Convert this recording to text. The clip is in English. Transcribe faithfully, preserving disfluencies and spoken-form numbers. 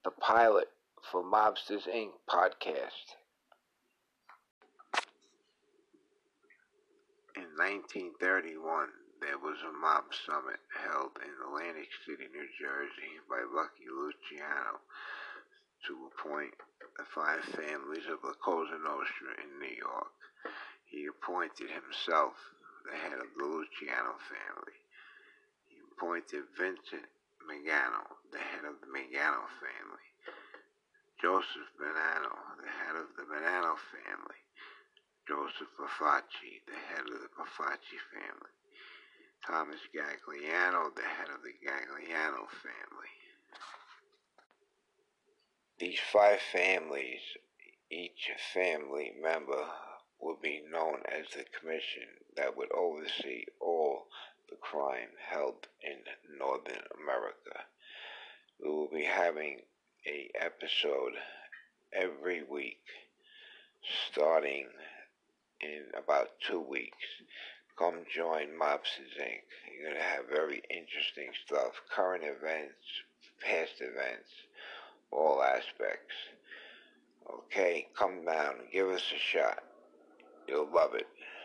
the pilot for Mobsters Incorporated podcast. In nineteen thirty-one, there was a mob summit held in Atlantic City, New Jersey by Lucky Luciano to appoint the five families of La Cosa Nostra in New York. He appointed himself the head of the Luciano family. He appointed Vincent Megano, the head of the Megano family. Joseph Bonanno, the head of the Bonanno family. Joseph Bafacci, the head of the Bafacci family. Thomas Gagliano, the head of the Gagliano family. These five families, each family member would be known as the commission that would oversee all the crime held in Northern America. We will be having a episode every week, starting in about two weeks. Come join Mobsters Incorporated. You're going to have very interesting stuff, current events, past events, all aspects. Okay, come down, give us a shot. You'll love it.